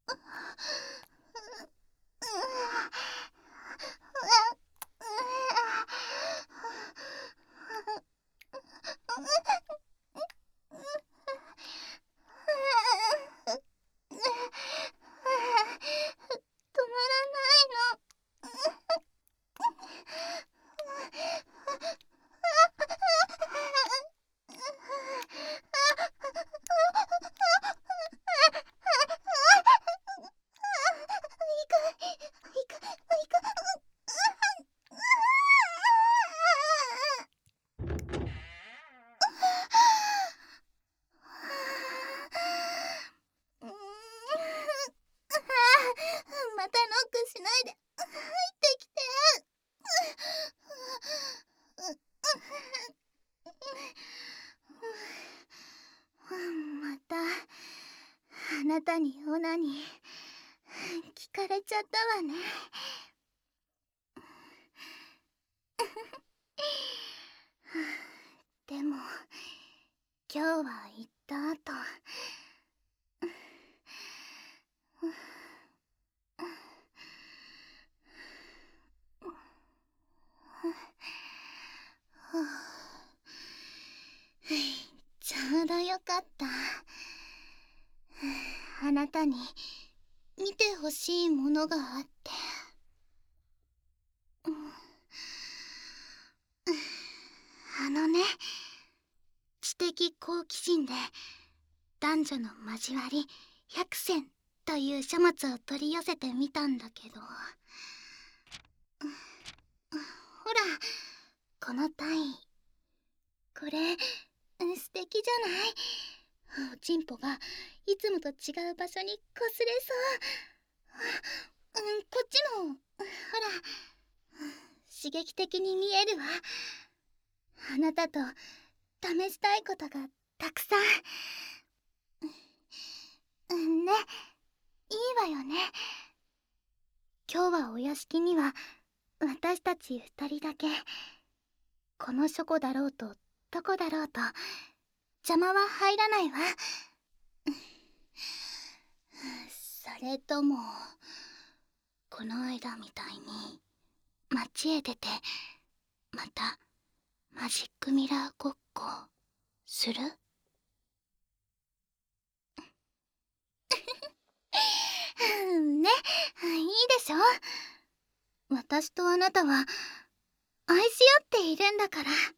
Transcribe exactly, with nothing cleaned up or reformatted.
またノックしないで入ってきて。またあなたにオナに聞かれちゃったわね。でも今日は行った後、ちょうどよかった。あなたに見てほしいものがあって。あのね、知的好奇心で男女の交わり百選という書物を取り寄せてみたんだけど、ほらこの単位、これ素敵じゃない？おちんぽがいつもと違う場所にこすれそう。うん、こっちもほら刺激的に見えるわ。あなたと試したいことがたくさん。うんね、いいわよね。今日はお屋敷には私たち二人だけ。この書庫だろうとどこだろうと邪魔は入らないわ。それともこの間みたいに街へ出てまたマジックミラーごっこする？ね、いいでしょ。私とあなたは愛し合っているんだから。